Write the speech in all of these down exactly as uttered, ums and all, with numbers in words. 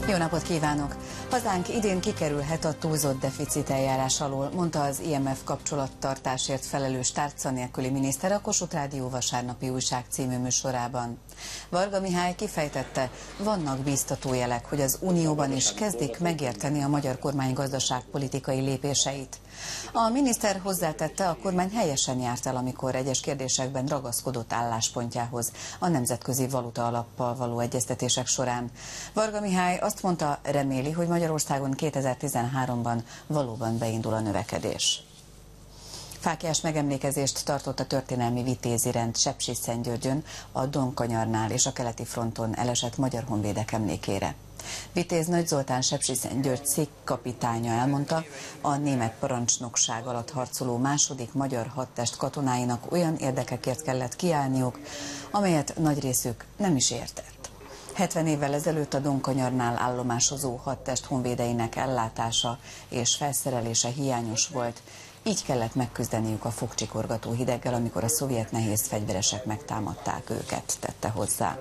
Jó napot kívánok! Hazánk idén kikerülhet a túlzott deficit eljárás alól, mondta az I M F kapcsolattartásért felelős tárca nélküli miniszter a Kossuth Rádió vasárnapi újság című műsorában. Varga Mihály kifejtette, vannak bíztató jelek, hogy az Unióban is kezdik megérteni a magyar kormány gazdaságpolitikai lépéseit. A miniszter hozzátette, a kormány helyesen járt el, amikor egyes kérdésekben ragaszkodott álláspontjához a Nemzetközi Valuta Alappal való egyeztetések során. Varga Mihály azt mondta, reméli, hogy Magyarországon kétezer-tizenháromban valóban beindul a növekedés. Fáklyás megemlékezést tartott a történelmi vitézi rend Sepsiszentgyörgyön, a Donkanyarnál és a keleti fronton elesett magyar honvédek emlékére. Vitéz Nagy Zoltán Sepsiszentgyörgy székkapitánya elmondta, a német parancsnokság alatt harcoló második magyar hadtest katonáinak olyan érdekekért kellett kiállniuk, amelyet nagy részük nem is értett. hetven évvel ezelőtt a Donkanyarnál állomásozó hadtest honvédeinek ellátása és felszerelése hiányos volt, így kellett megküzdeniük a fogcsikorgató hideggel, amikor a szovjet nehéz fegyveresek megtámadták őket, tette hozzá.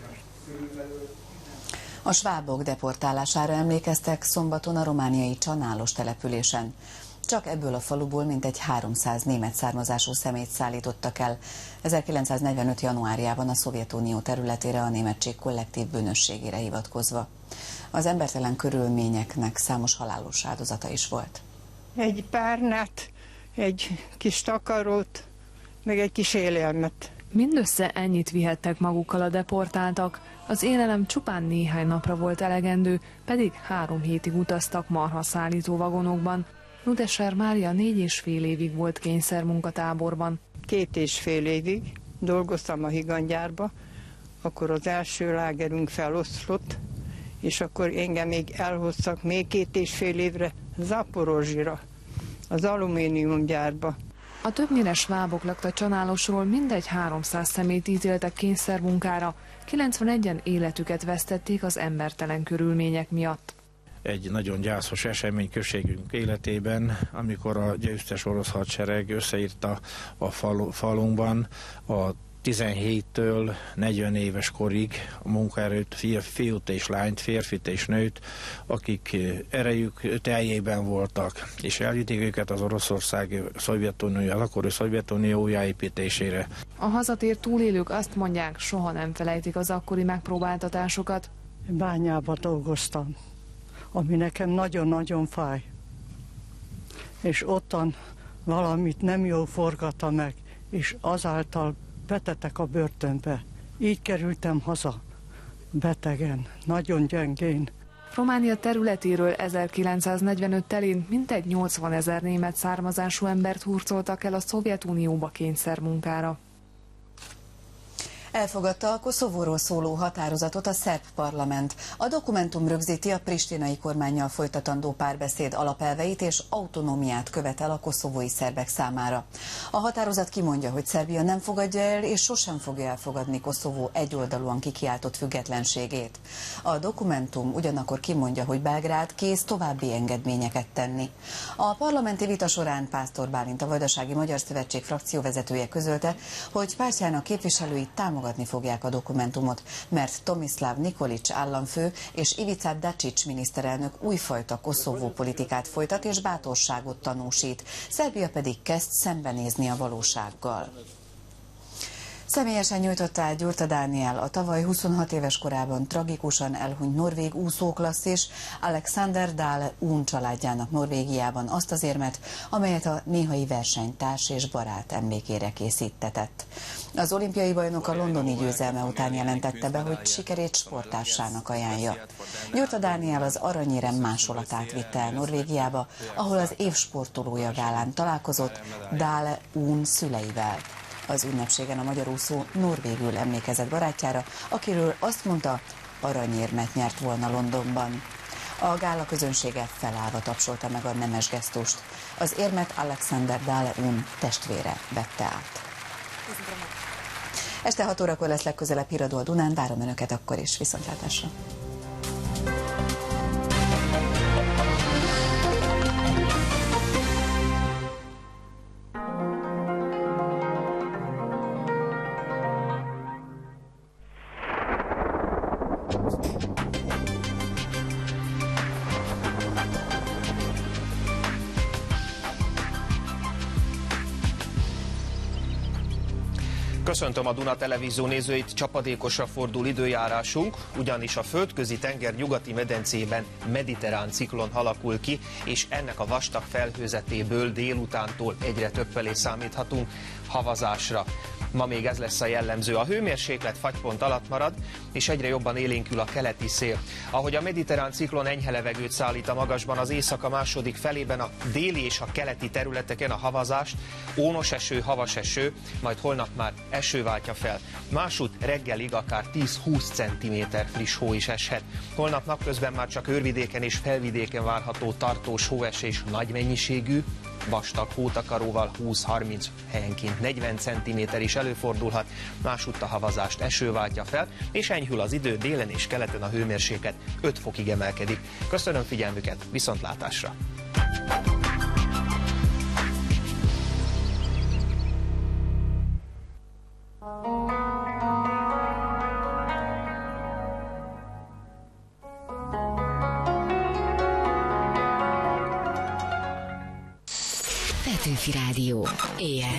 A svábok deportálására emlékeztek szombaton a romániai Csanálos településen. Csak ebből a faluból mintegy háromszáz német származású személyt szállítottak el ezerkilencszáznegyvenöt. januárjában a Szovjetunió területére a németség kollektív bűnösségére hivatkozva. Az embertelen körülményeknek számos halálos áldozata is volt. Egy párnát, egy kis takarót, meg egy kis élelmet. Mindössze ennyit vihettek magukkal a deportáltak. Az élelem csupán néhány napra volt elegendő, pedig három hétig utaztak marhaszállító vagonokban. Nudeser Mária négy és fél évig volt kényszermunkatáborban. Két és fél évig dolgoztam a higanygyárba, akkor az első lágerünk feloszlott, és akkor engem még elhoztak még két és fél évre Zaporozsira, az alumíniumgyárba. A többnyire svábok lakta Csanálosról mindegy háromszáz személyt ítéltek kényszermunkára, kilencvenegyen életüket vesztették az embertelen körülmények miatt. Egy nagyon gyászos esemény községünk életében, amikor a győztes orosz hadsereg összeírta a falu, falunkban a tizenhéttől negyven éves korig a munkaerőt, fiút és lányt, férfit és nőt, akik erejük teljében voltak, és elvitték őket az Oroszország Szovjetunió, akkori Szovjetunió újjáépítésére. A hazatért túlélők azt mondják, soha nem felejtik az akkori megpróbáltatásokat. Bányába dolgoztam, ami nekem nagyon-nagyon fáj. És ottan valamit nem jól forgatta meg, és azáltal betettek a börtönbe. Így kerültem haza, betegen, nagyon gyengén. Románia területéről ezerkilencszáznegyvenöt telén mintegy nyolcvanezer német származású embert hurcoltak el a Szovjetunióba kényszermunkára. Elfogadta a Koszovóról szóló határozatot a szerb parlament. A dokumentum rögzíti a pristinai kormánnyal folytatandó párbeszéd alapelveit és autonómiát követel a koszovói szerbek számára. A határozat kimondja, hogy Szerbia nem fogadja el és sosem fogja elfogadni Koszovó egyoldalúan kikiáltott függetlenségét. A dokumentum ugyanakkor kimondja, hogy Belgrád kész további engedményeket tenni. A parlamenti vita során Pásztor Bálint, a Vajdasági Magyar Szövetség frakcióvezetője közölte, hogy pártjának képviselői támogatják fogják a dokumentumot, mert Tomislav Nikolić államfő és Ivica Dačić miniszterelnök újfajta Koszovó politikát folytat és bátorságot tanúsít, Szerbia pedig kezd szembenézni a valósággal. Személyesen nyújtotta át Gyurta Dániel a tavaly huszonhat éves korában tragikusan elhunyt norvég úszóklasszis Alexander Dahl Un családjának Norvégiában azt az érmet, amelyet a néhai versenytárs és barát emlékére készítetett. Az olimpiai bajnok a londoni győzelme után jelentette be, hogy sikerét sporttársának ajánlja. Gyurta Dániel az aranyérem másolatát vitte el Norvégiába, ahol az év sportolója gálán találkozott Dahl Un szüleivel. Az ünnepségen a magyar úszó norvégül emlékezett barátjára, akiről azt mondta, aranyérmet nyert volna Londonban. A gála közönsége felállva tapsolta meg a nemes gesztust. Az érmet Alexander Dahl Un testvére vette át. Este hat órakor lesz legközelebb híradó a Dunán, várom Önöket akkor is, viszontlátásra! Köszöntöm a Duna Televízió nézőit, csapadékosra fordul időjárásunk, ugyanis a földközi tenger nyugati medencében mediterrán ciklon alakul ki, és ennek a vastag felhőzetéből délutántól egyre több felé számíthatunk havazásra. Ma még ez lesz a jellemző. A hőmérséklet fagypont alatt marad, és egyre jobban élénkül a keleti szél. Ahogy a mediterrán ciklon enyhe levegőt szállít a magasban, az éjszaka második felében a déli és a keleti területeken a havazást, ónos eső, havas eső, majd holnap már eső váltja fel. Másút reggelig akár tíz-húsz centiméter friss hó is eshet. Holnap napközben már csak őrvidéken és felvidéken várható tartós hóesés nagy mennyiségű, vastag hótakaróval húsz-harminc, helyenként negyven centiméter is előfordulhat, másutt a havazást eső váltja fel, és enyhül az idő, délen és keleten a hőmérséklet öt fokig emelkedik. Köszönöm figyelmüket, viszontlátásra! Petőfi Rádió. Ilyen.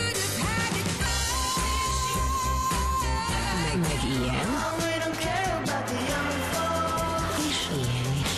Meg, meg ilyen. És ilyen is.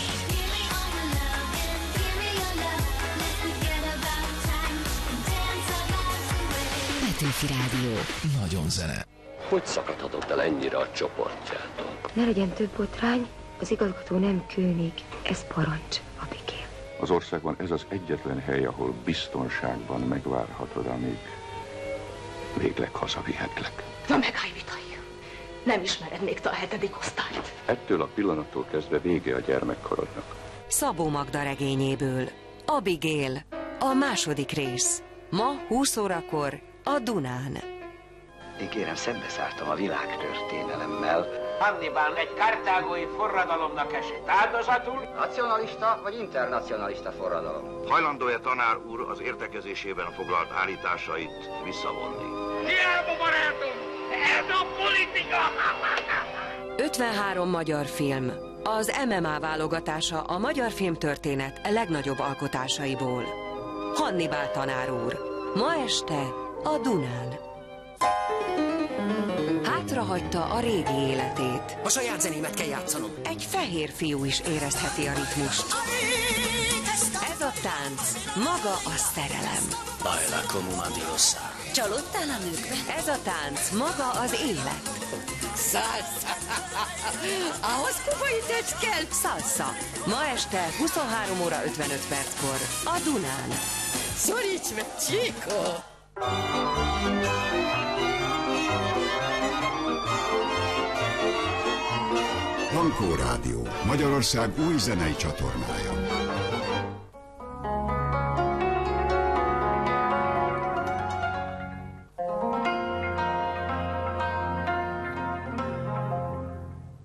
Petőfi Rádió. Nagyon zene. Hogy szakadhatott el ennyire a csoportjától? Ne legyen több botrány, az igazgató nem König, ez parancs, Abigail. Az országban ez az egyetlen hely, ahol biztonságban megvárhatod, amíg végleg hazavihetlek. Na megállj, Vitai! Nem ismered még te a hetedik osztályt. Ettől a pillanattól kezdve vége a gyermekkorodnak. Szabó Magda regényéből Abigail, a második rész. Ma húsz órakor a Dunán. Ígérem, szembeszálltam a világtörténelemmel. Hannibal egy kartágói forradalomnak esett áldozatul. Nacionalista vagy internacionalista forradalom? Hajlandó-e tanár úr az értekezésében foglalt állításait visszavonni? Hiába, barátom! Ez a politika! ötvenhárom magyar film. Az em em á válogatása a magyar filmtörténet legnagyobb alkotásaiból. Hannibal tanár úr. Ma este a Dunán. Hátrahagyta a régi életét. A saját zenémet kell játszanom. Egy fehér fiú is érezheti a ritmust. Ez a tánc maga a szerelem. Baila como una diosa. Csalódtál a nőkben? Ez a tánc maga az élet. Salsa. Ahhoz kubai teccs kell. Salsa. Ma este huszonhárom óra ötvenöt perckor a Dunán. Szoríts meg, Chico! Pankó Rádió, Magyarország új zenei csatornája.